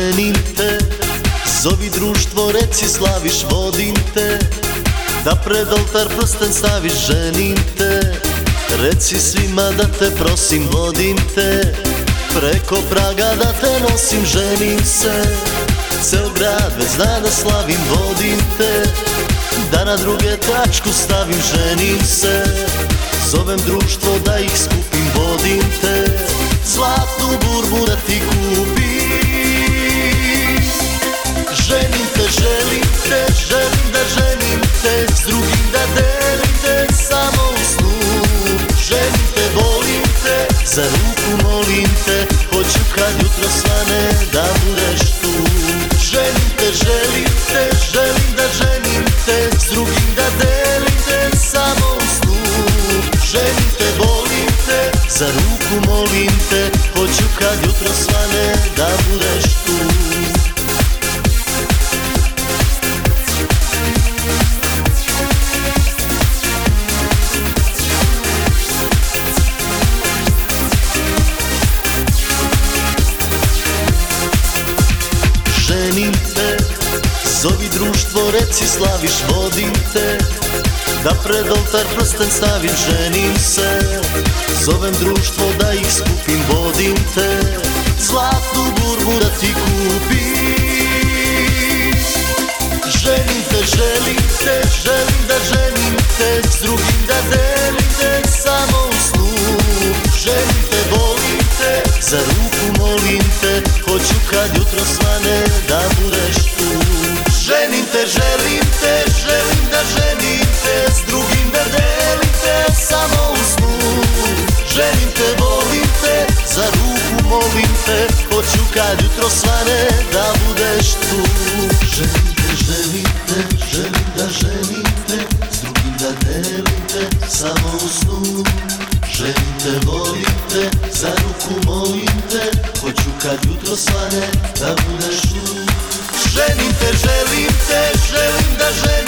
ženim te, zovi društvo, reci slaviš, vodim te, da pred oltar prsten staviš, ženim te. Reci svima da te prosim, vodim te, preko praga da te nosim, ženim se. Ceo grad već zna da slavim, vodim te, da na druge tačku stavim, ženim se. Zovem društvo da ih skupim, vodim te, zlatnu burbu da ti kupim. Ženim te, želim te, želim da ženim te, s drugim da delim te, samo u snu. Ženim te, volim te, za ruku molim te, hoću kad jutro svane da budeš tu. Ženim te, želim te, želim da ženim te, s drugim da delim te, samo u snu. Ženim te, volim te, za ruku molim te, hoću kad jutro svane da budeš tu. Ženim te, zovi društvo, reci slaviš, vodim te, da pred oltar prsten stavim, ženim se. Zovem društvo da ih skupim, vodim te, zlatnu burbu da ti kupim. Ženim te, želim te, želim da ženim te, s drugim da delim te, samo u snu. Ženim te, volim te, za ruku molim te, hoću kad jutro svane da budeš tu. Ženim te, želim te, želim da ženim te, s drugim da delim te, samo u snu. Ženim te, volim te, za ruku molim te, hoću kad jutro svane da budeš tu. Ženim te, želim te, želim da ženim te, s drugim da delim te, samo u snu. Ženim te, volim te, za ruku molim te, hoću kad jutro svane da budeš tu. Ženim te, želim te, želim da ženim